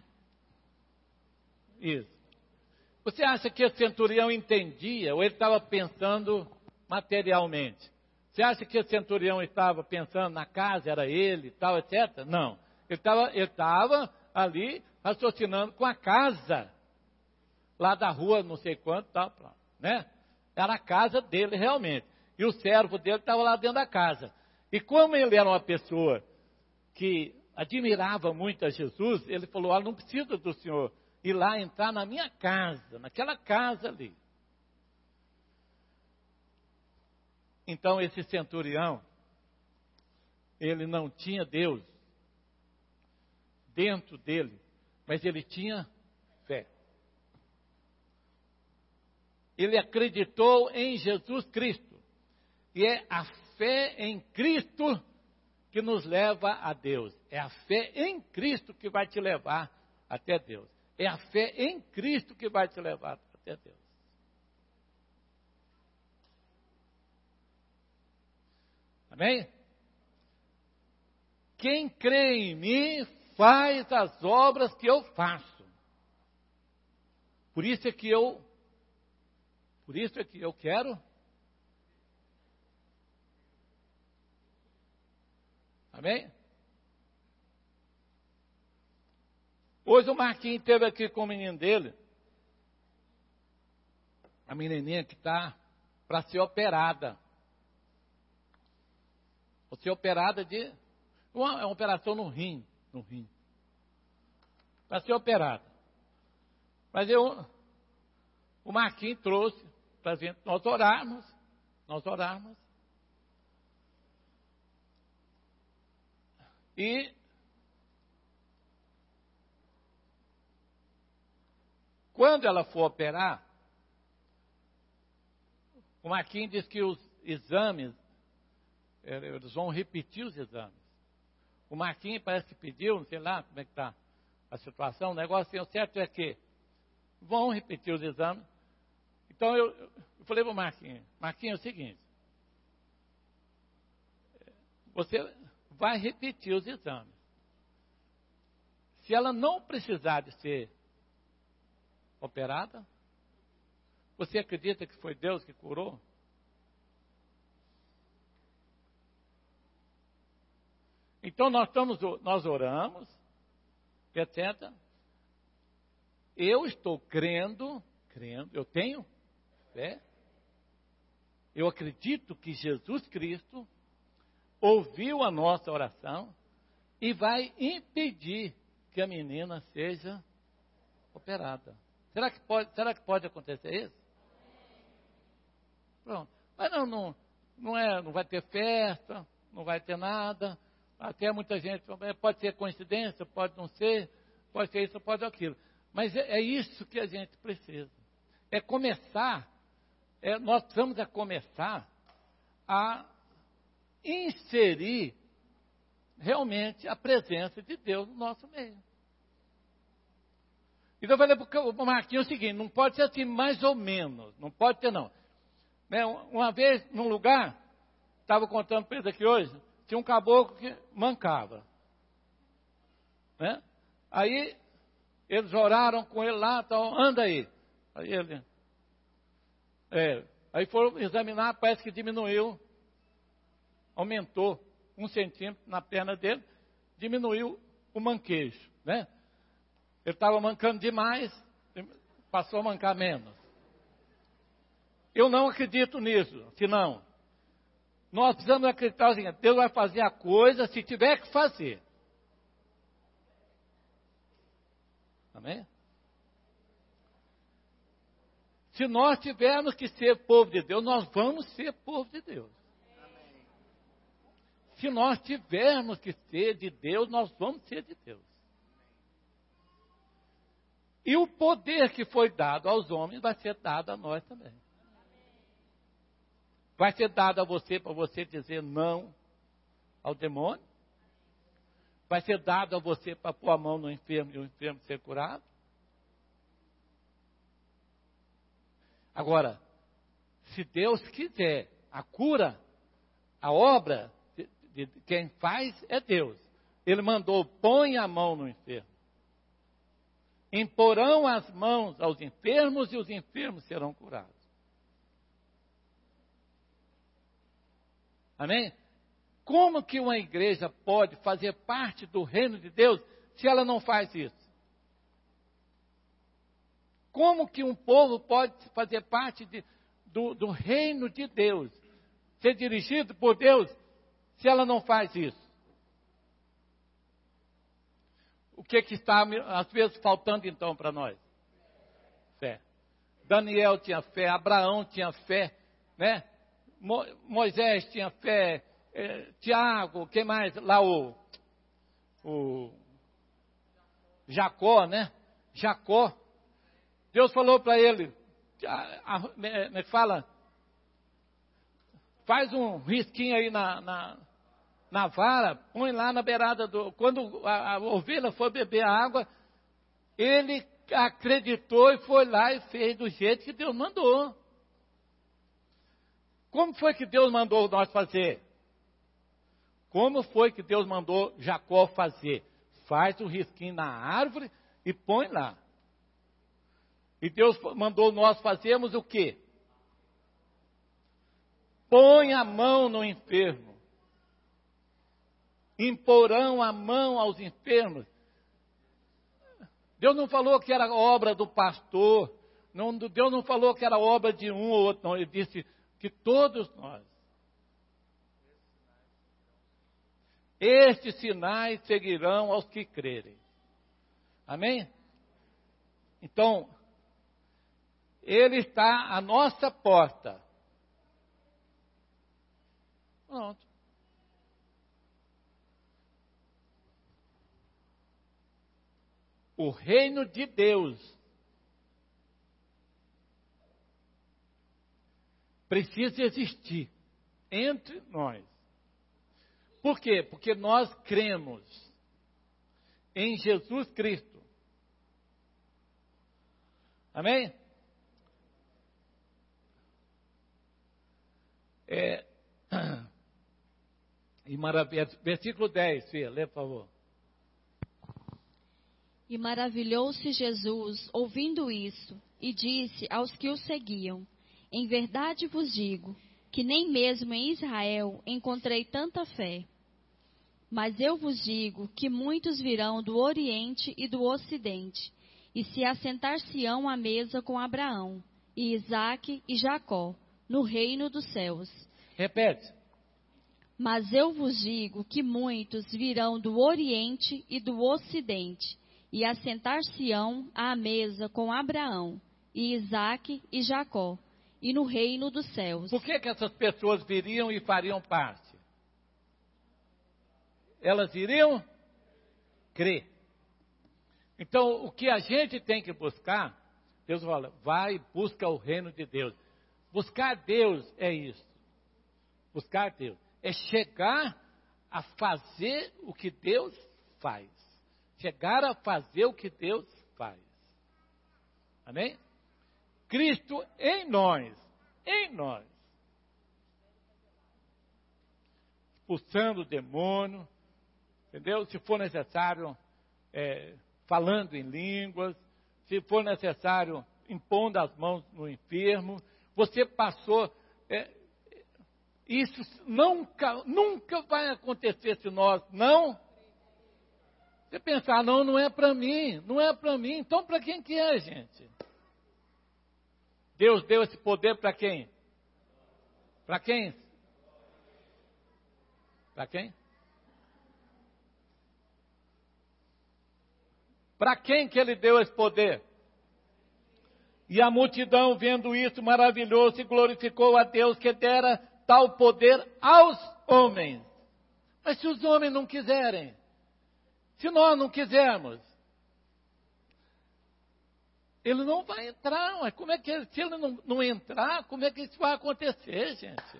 Isso. Você acha que o centurião entendia ou ele estava pensando materialmente? Você acha que o centurião estava pensando na casa, era ele, tal, etcétera? Não. Ele estava ele estava ali raciocinando com a casa, lá da rua, não sei quanto, tal, né? Era a casa dele realmente. E o servo dele estava lá dentro da casa. E como ele era uma pessoa que admirava muito a Jesus, ele falou, ah, não precisa do senhor ir lá entrar na minha casa, naquela casa ali. Então esse centurião, ele não tinha Deus dentro dele, mas ele tinha fé. ele acreditou em Jesus Cristo. E é a fé em Cristo que nos leva a Deus. É a fé em Cristo que vai te levar até Deus. É a fé em Cristo que vai te levar até Deus. Amém? Quem crê em mim faz as obras que eu faço. Por isso é que eu, por isso é que eu quero. Amém? Hoje o Marquinhos esteve aqui com o menino dele, a menininha que está para ser operada. Para ser operada de... Uma, uma operação no rim, no rim. Para ser operada. Mas eu, o Marquinhos trouxe para gente, nós orarmos, nós orarmos. E quando ela for operar, o Marquinhos disse que os exames, eles vão repetir os exames. O Marquinhos parece que pediu, não sei lá como é que está a situação, o negócio assim, o certo é que vão repetir os exames. Então eu, eu falei para o Marquinhos, Marquinhos, é o seguinte, você vai repetir os exames. Se ela não precisar de ser operada, você acredita que foi Deus que curou? Então nós estamos, nós oramos, etcétera. Eu estou crendo, crendo, eu tenho fé. Eu acredito que Jesus Cristo ouviu a nossa oração e vai impedir que a menina seja operada. Será que pode, será que pode acontecer isso? Pronto. Mas não, não, não, é, não vai ter festa, não vai ter nada. Até muita gente, pode ser coincidência, pode não ser, pode ser isso, pode aquilo. Mas é, é isso que a gente precisa. É começar, é, nós precisamos é começar a inserir realmente a presença de Deus no nosso meio. Então eu falei para o Marquinhos o seguinte, não pode ser assim mais ou menos, não pode ter não. Né, uma vez, num lugar, estava contando para eles aqui hoje, tinha um caboclo que mancava. Né? Aí, eles oraram com ele lá, tal, anda aí. Aí ele... É, aí foram examinar, parece que diminuiu, aumentou um centímetro na perna dele, diminuiu o manquejo. Né? Ele estava mancando demais, passou a mancar menos. Eu não acredito nisso, senão... Nós precisamos acreditar assim, Deus vai fazer a coisa se tiver que fazer. Amém? Se nós tivermos que ser povo de Deus, nós vamos ser povo de Deus. Amém. Se nós tivermos que ser de Deus, nós vamos ser de Deus. E o poder que foi dado aos homens vai ser dado a nós também. Vai ser dado a você para você dizer não ao demônio? Vai ser dado a você para pôr a mão no enfermo e o enfermo ser curado? Agora, se Deus quiser a cura, a obra de, de, de quem faz é Deus. Ele mandou, põe a mão no enfermo. Imporão as mãos aos enfermos e os enfermos serão curados. Amém? Como que uma igreja pode fazer parte do reino de Deus se ela não faz isso? Como que um povo pode fazer parte de, do, do reino de Deus, ser dirigido por Deus, se ela não faz isso? O que, que está, às vezes, faltando então para nós? Fé. Daniel tinha fé, Abraão tinha fé, né? Mo, Moisés tinha fé, eh, Tiago, quem mais? Lá o, o Jacó, né? Jacó. Deus falou para ele, a, a, me, fala, faz um risquinho aí na, na, na vara, põe lá na beirada do... Quando a, a ovelha foi beber a água, ele acreditou e foi lá e fez do jeito que Deus mandou. Como foi que Deus mandou nós fazer? Como foi que Deus mandou Jacó fazer? Faz o risquinho na árvore e põe lá. E Deus mandou nós fazermos o quê? Põe a mão no enfermo. Imporão a mão aos enfermos. Deus não falou que era obra do pastor. Não, Deus não falou que era obra de um ou outro. Não, ele disse que todos nós. Estes sinais seguirão aos que crerem. Amém? Então, Ele está à nossa porta. Pronto. O reino de Deus precisa existir entre nós. Por quê? Porque nós cremos em Jesus Cristo. Amém? É, e maravilha, versículo dez, filha, lê por favor. E maravilhou-se Jesus ouvindo isso, e disse aos que o seguiam: em verdade vos digo, que nem mesmo em Israel encontrei tanta fé. Mas eu vos digo que muitos virão do Oriente e do Ocidente, e se assentar-se-ão à mesa com Abraão, e Isaque e Jacó, no reino dos céus. Repete. Mas eu vos digo que muitos virão do Oriente e do Ocidente, e assentar-se-ão à mesa com Abraão, e Isaque e Jacó, e no reino dos céus. Por que que essas pessoas viriam e fariam parte? Elas iriam crer. Então, o que a gente tem que buscar, Deus fala, vai e busca o reino de Deus. Buscar Deus é isso. Buscar Deus é chegar a fazer o que Deus faz. Chegar a fazer o que Deus faz. Amém? Cristo em nós, em nós. Expulsando o demônio, entendeu? Se for necessário, é, falando em línguas, se for necessário, impondo as mãos no enfermo. Você passou, é, isso nunca, nunca vai acontecer se nós não. Você pensar, não, não é para mim, não é para mim, então para quem que é, gente? Deus deu esse poder para quem? Para quem? Para quem? Para quem que ele deu esse poder? E a multidão, vendo isso, maravilhou-se e glorificou a Deus que dera tal poder aos homens. Mas se os homens não quiserem, se nós não quisermos, ele não vai entrar. Mas como é que ele, se ele não, não entrar, como é que isso vai acontecer, gente?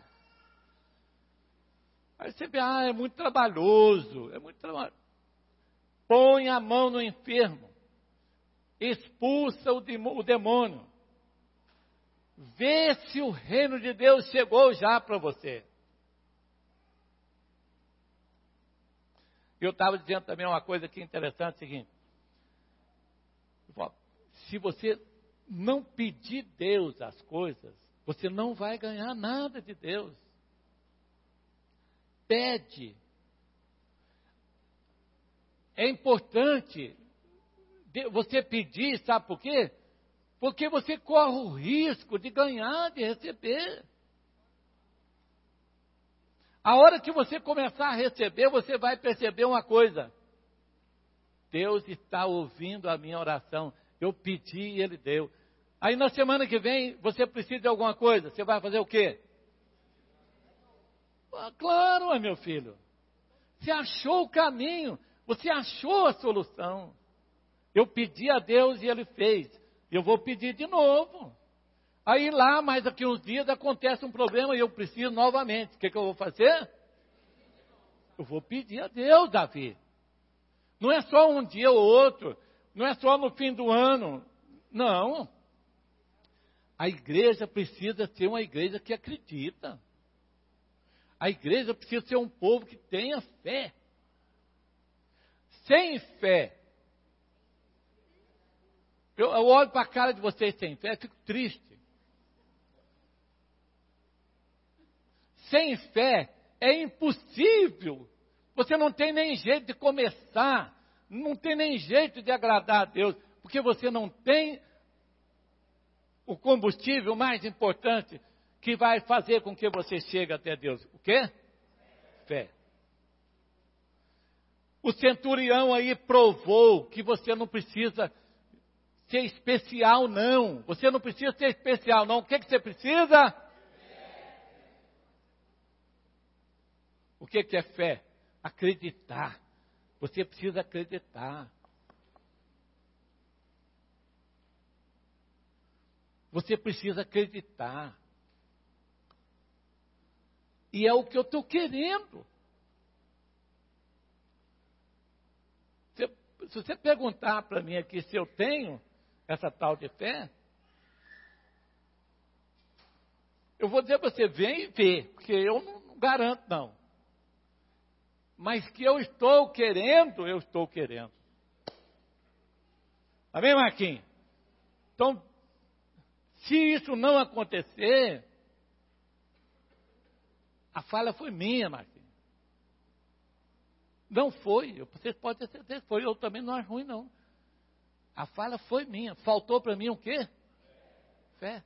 Aí você vê, ah, é muito trabalhoso, é muito trabalhoso. Põe a mão no enfermo, expulsa o demônio, vê se o reino de Deus chegou já para você. Eu estava dizendo também uma coisa aqui interessante, é o seguinte, se você não pedir Deus as coisas, você não vai ganhar nada de Deus. Pede. É importante você pedir, sabe por quê? Porque você corre o risco de ganhar, de receber. A hora que você começar a receber, você vai perceber uma coisa. Deus está ouvindo a minha oração. Eu pedi e Ele deu. Aí na semana que vem, você precisa de alguma coisa. Você vai fazer o quê? Ah, claro, meu filho. Você achou o caminho. Você achou a solução. Eu pedi a Deus e Ele fez. Eu vou pedir de novo. Aí lá, mais daqui uns dias, acontece um problema e eu preciso novamente. O que, que eu vou fazer? Eu vou pedir a Deus, Davi. Não é só um dia ou outro. Não é só no fim do ano. Não. A igreja precisa ser uma igreja que acredita. A igreja precisa ser um povo que tenha fé. Sem fé. Eu, eu olho para a cara de vocês sem fé, fico triste. Sem fé é impossível. Você não tem nem jeito de começar. Não tem nem jeito de agradar a Deus. Porque você não tem o combustível mais importante que vai fazer com que você chegue até Deus. O quê? Fé. O centurião aí provou que você não precisa ser especial, não. Você não precisa ser especial, não. O que, que você precisa? O que, que é fé? Acreditar. Você precisa acreditar. Você precisa acreditar. E é o que eu estou querendo. Se, se você perguntar para mim aqui se eu tenho essa tal de fé, eu vou dizer para você, vem e vê, porque eu não, não garanto não. Mas que eu estou querendo, eu estou querendo. Amém, Marquinhos? Então, se isso não acontecer, a falha foi minha, Marquinhos. Não foi, vocês podem ter certeza, foi, eu também não acho ruim, não. A falha foi minha. Faltou para mim o quê? Fé.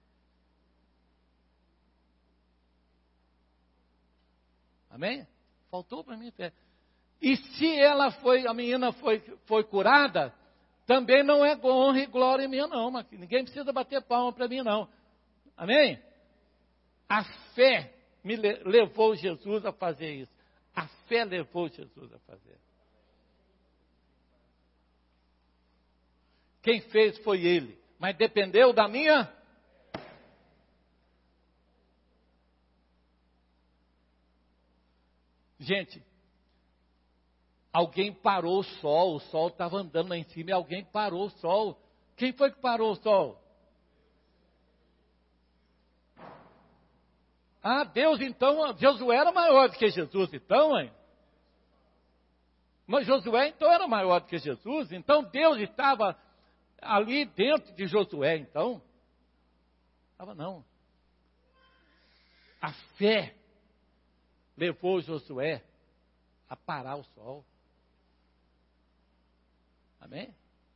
Amém? Faltou para mim fé. E se ela foi, a menina foi, foi curada, também não é honra e glória minha, não, Marquinhos. Ninguém precisa bater palma para mim, não. Amém? A fé me levou Jesus a fazer isso. A fé levou Jesus a fazer. Quem fez foi ele, mas dependeu da minha. Gente, alguém parou o sol, o sol estava andando lá em cima e alguém parou o sol. Quem foi que parou o sol? Ah, Deus então, Josué era maior do que Jesus, então, hein? Mas Josué então era maior do que Jesus, então Deus estava ali dentro de Josué, então? Estava não. A fé levou Josué a parar o sol. Amém?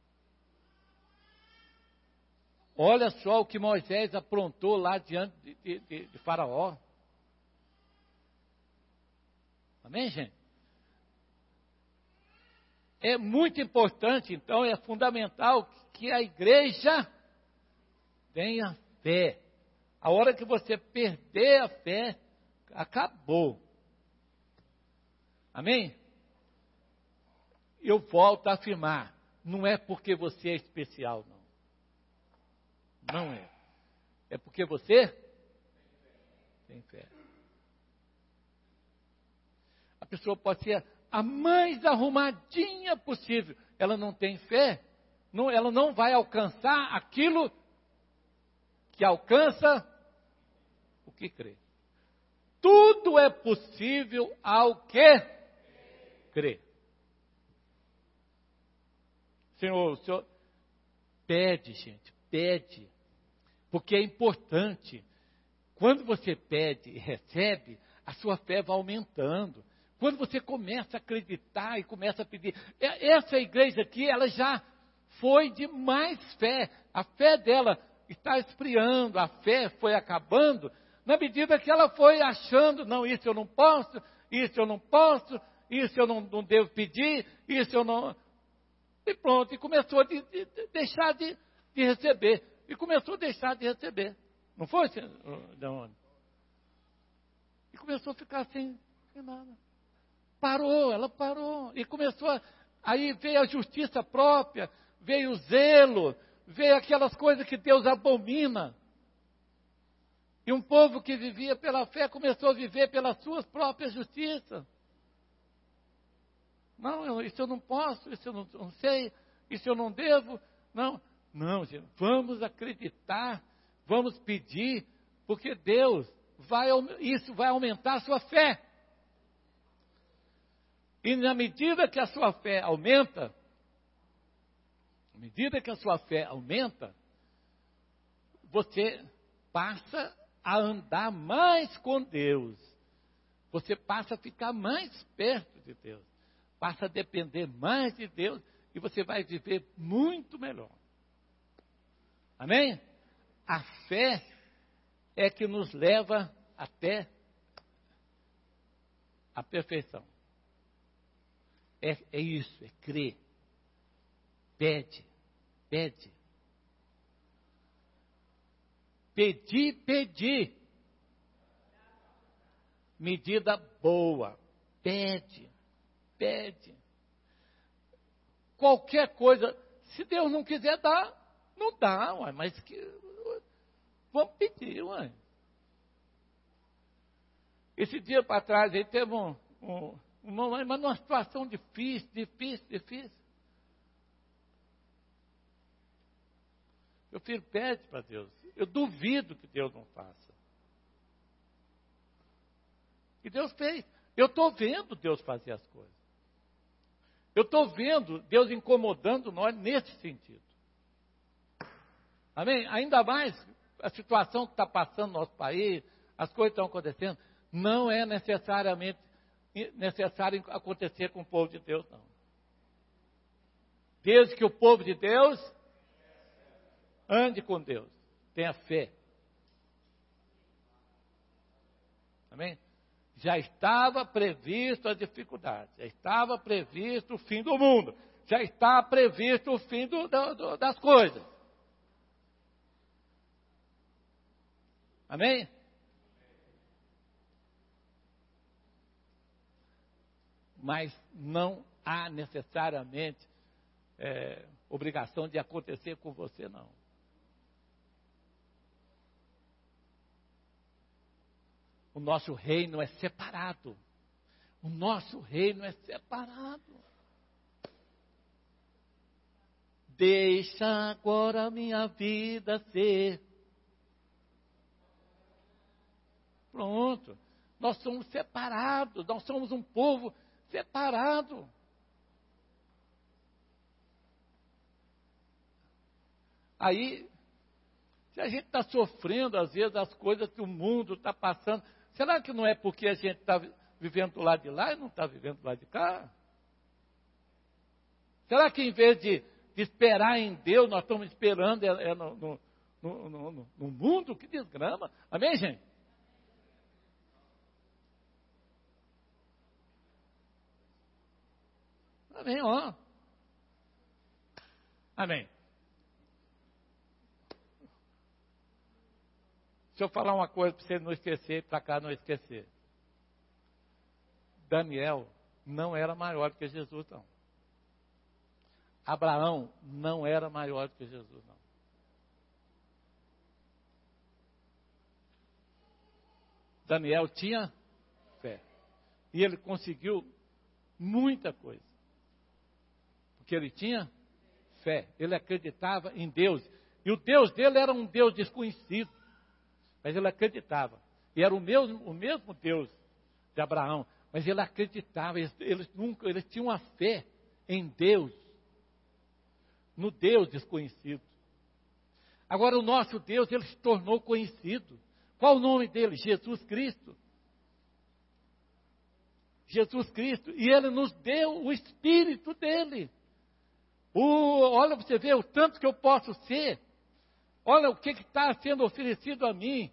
Olha só o que Moisés aprontou lá diante de, de, de, de Faraó. Amém, gente? É muito importante, então, é fundamental que a igreja tenha fé. A hora que você perder a fé, acabou. Amém? Eu volto a afirmar, não é porque você é especial, não. Não é. É porque você tem fé. A pessoa pode ser a mais arrumadinha possível. Ela não tem fé. Não, ela não vai alcançar aquilo que alcança o que crê. Tudo é possível ao que crê. Senhor, o Senhor pede, gente, pede. Porque é importante. Quando você pede e recebe, a sua fé vai aumentando. Quando você começa a acreditar e começa a pedir. Essa igreja aqui, ela já foi de mais fé. A fé dela está esfriando, a fé foi acabando, na medida que ela foi achando, não, isso eu não posso, isso eu não posso, isso eu não, não devo pedir, isso eu não... E pronto, e começou a de, de, de deixar de, de receber. E começou a deixar de receber. Não foi, Leone? E começou a ficar sem, sem nada. Parou, ela parou. E começou a... Aí veio a justiça própria, veio o zelo, veio aquelas coisas que Deus abomina. E um povo que vivia pela fé começou a viver pelas suas próprias justiças. Não, eu, isso eu não posso, isso eu não, não sei, isso eu não devo. Não, não, gente, vamos acreditar, vamos pedir, porque Deus vai, isso vai aumentar a sua fé. E na medida que a sua fé aumenta, à medida que a sua fé aumenta, você passa a andar mais com Deus. Você passa a ficar mais perto de Deus. Passa a depender mais de Deus e você vai viver muito melhor. Amém? A fé é que nos leva até a perfeição. É, é isso, é crer. Pede, pede. Pedir, pedir. Medida boa. Pede, pede. Qualquer coisa, se Deus não quiser dar, não dá, ué, mas que, vamos pedir, ué. Esse dia para trás, aí teve um, um, uma, mas numa situação difícil, difícil, difícil. Meu filho, pede para Deus. Eu duvido que Deus não faça. E Deus fez. Eu estou vendo Deus fazer as coisas. Eu estou vendo Deus incomodando nós nesse sentido. Amém? Ainda mais a situação que está passando no nosso país, as coisas que estão acontecendo, não é necessariamente necessário acontecer com o povo de Deus, não. Desde que o povo de Deus ande com Deus, tenha fé. Amém? Já estava previsto a dificuldade, já estava previsto o fim do mundo, já está previsto o fim do, do, do, das coisas. Amém? Mas não há necessariamente é, obrigação de acontecer com você, não. O nosso reino é separado. O nosso reino é separado. Deixa agora a minha vida ser. Pronto. Nós somos separados. Nós somos um povo separado. Aí, se a gente está sofrendo, às vezes, as coisas que o mundo está passando, será que não é porque a gente está vivendo do lado de lá e não está vivendo do lado de cá? Será que em vez de, de esperar em Deus, nós estamos esperando é, é no, no, no, no, no mundo? Que desgrama. Amém, gente? Amém, ó. Amém. Deixa eu falar uma coisa para você não esquecer, para cá não esquecer. Daniel não era maior do que Jesus, não. Abraão não era maior do que Jesus, não. Daniel tinha fé. E ele conseguiu muita coisa. Porque ele tinha fé. Ele acreditava em Deus. E o Deus dele era um Deus desconhecido. Mas ele acreditava. E era o mesmo, o mesmo Deus de Abraão. Mas ele acreditava. Eles, eles nunca, eles tinham uma fé em Deus. No Deus desconhecido. Agora o nosso Deus, ele se tornou conhecido. Qual o nome dele? Jesus Cristo. Jesus Cristo. E ele nos deu o Espírito dele. O, olha, você vê o tanto que eu posso ser. Olha o que está sendo oferecido a mim.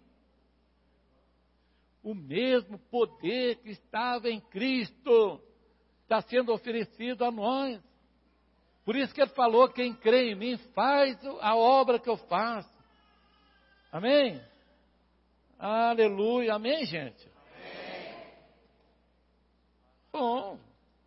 O mesmo poder que estava em Cristo está sendo oferecido a nós. Por isso que ele falou, quem crê em mim faz a obra que eu faço. Amém? Aleluia. Amém, gente? Amém. Bom.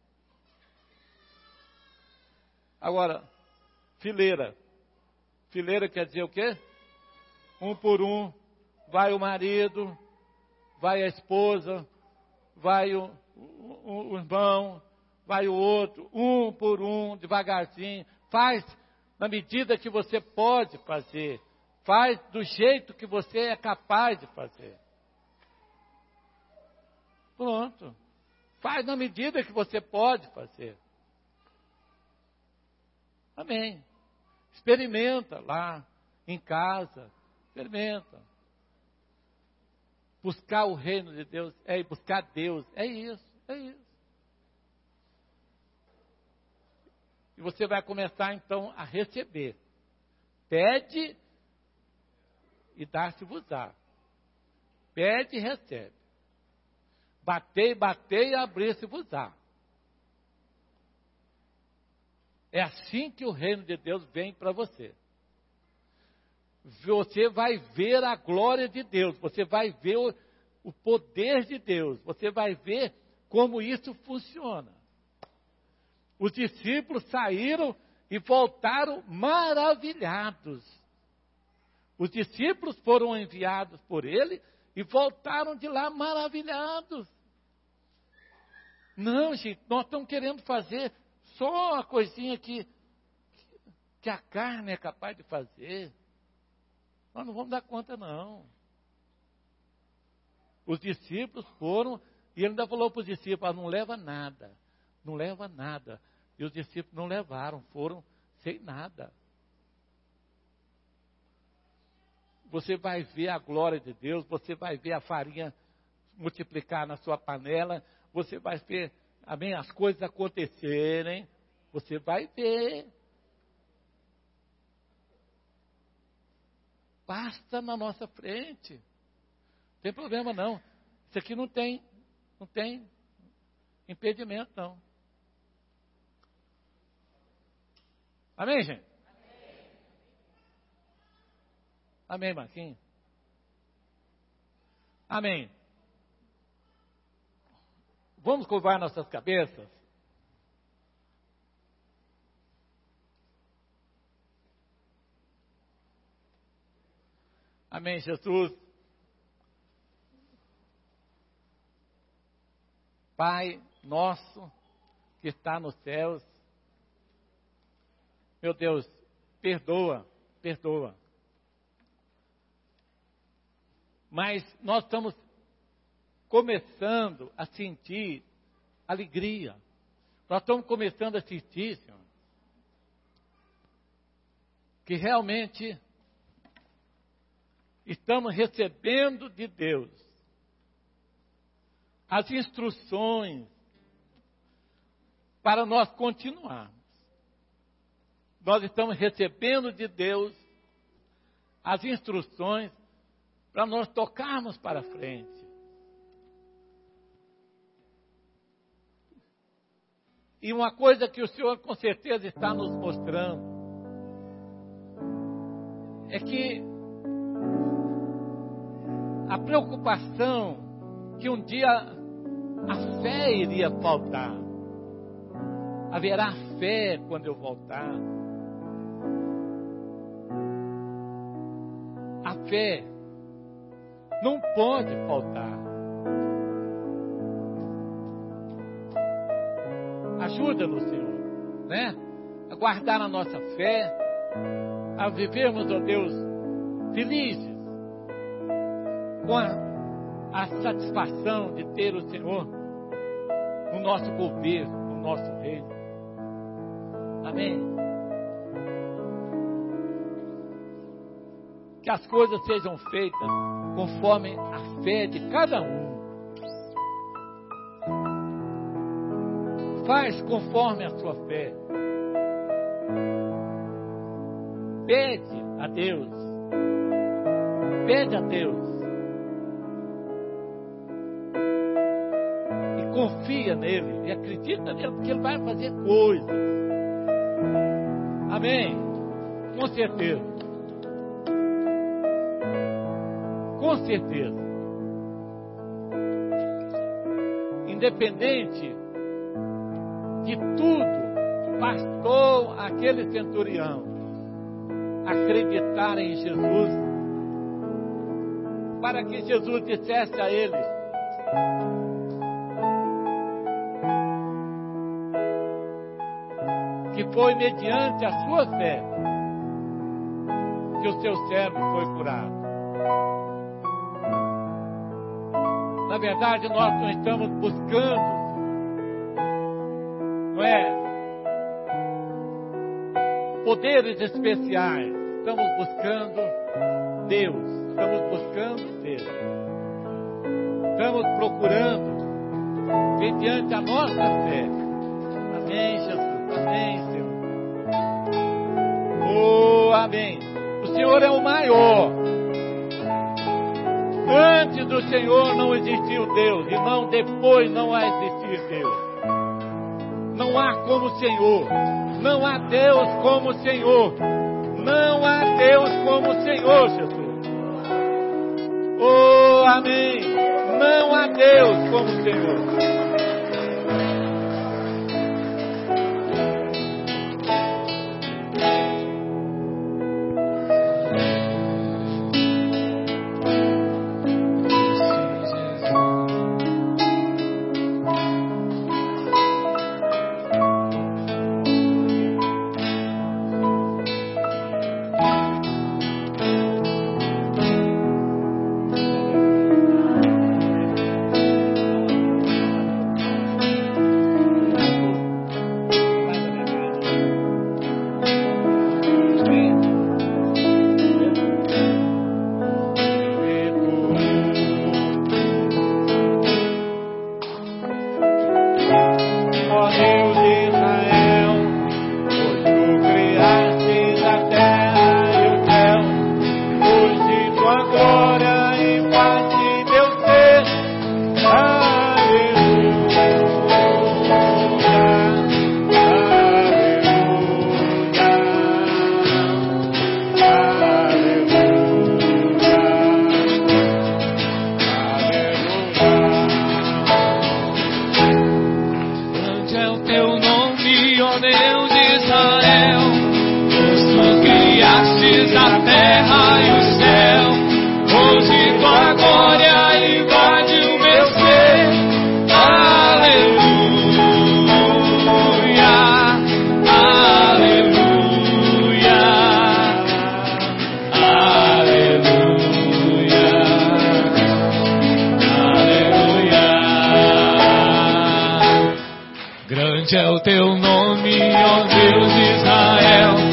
Agora, fileira. Fileira quer dizer o quê? Um por um, vai o marido, vai a esposa, vai o, o, o irmão, vai o outro, um por um, devagarzinho. Faz na medida que você pode fazer. Faz do jeito que você é capaz de fazer. Pronto. Faz na medida que você pode fazer. Amém. Experimenta lá, em casa. Experimenta. Buscar o reino de Deus, é buscar Deus. É isso, é isso. E você vai começar então a receber. Pede e dá-se-vos-á. Pede e recebe. Batei, batei e abrir-se-vos-á. É assim que o reino de Deus vem para você. Você vai ver a glória de Deus. Você vai ver o, o poder de Deus. Você vai ver como isso funciona. Os discípulos saíram e voltaram maravilhados. Os discípulos foram enviados por ele e voltaram de lá maravilhados. Não, gente, nós estamos querendo fazer só a coisinha que, que a carne é capaz de fazer. Nós não vamos dar conta, não. Os discípulos foram, e ele ainda falou para os discípulos, ah, não leva nada, não leva nada. E os discípulos não levaram, foram sem nada. Você vai ver a glória de Deus, você vai ver a farinha multiplicar na sua panela, você vai ver, amém, as coisas acontecerem, você vai ver. Passa na nossa frente. Não tem problema não. Isso aqui não tem, não tem impedimento não. Amém, gente? Amém, Amém, Marquinhos? Amém. Vamos curvar nossas cabeças? Amém, Jesus. Pai nosso que está nos céus, meu Deus, perdoa, perdoa. Mas nós estamos começando a sentir alegria. Nós estamos começando a sentir, Senhor, que realmente estamos recebendo de Deus as instruções para nós continuarmos. Nós estamos recebendo de Deus as instruções para nós tocarmos para frente. E uma coisa que o Senhor com certeza está nos mostrando é que a preocupação que um dia a fé iria faltar. Haverá fé quando eu voltar. A fé não pode faltar. Ajuda-nos, Senhor, né? A guardar a nossa fé, a vivermos, ó Deus, felizes, com a, a satisfação de ter o Senhor no nosso governo, no nosso reino. Amém? Que as coisas sejam feitas conforme a fé de cada um. Faz conforme a sua fé. Pede a Deus. Pede a Deus. E confia nele. E acredita nele, porque ele vai fazer coisas. Amém? Com certeza. Com certeza. Independente de tudo, bastou aquele centurião acreditar em Jesus para que Jesus dissesse a eles: que foi mediante a sua fé que o seu servo foi curado. Na verdade, nós não estamos buscando, não é, poderes especiais. Estamos buscando Deus. Estamos buscando Deus. Estamos procurando mediante a nossa fé. Amém, Jesus. Amém, Senhor. Oh, amém. O Senhor é o maior. Antes do Senhor não existiu Deus, e não depois não vai existir Deus. Não há como o Senhor. Não há Deus como o Senhor. Não há Deus como o Senhor, Jesus. Oh, amém. Não há Deus como o Senhor. Grande é o teu nome, ó Deus de Israel.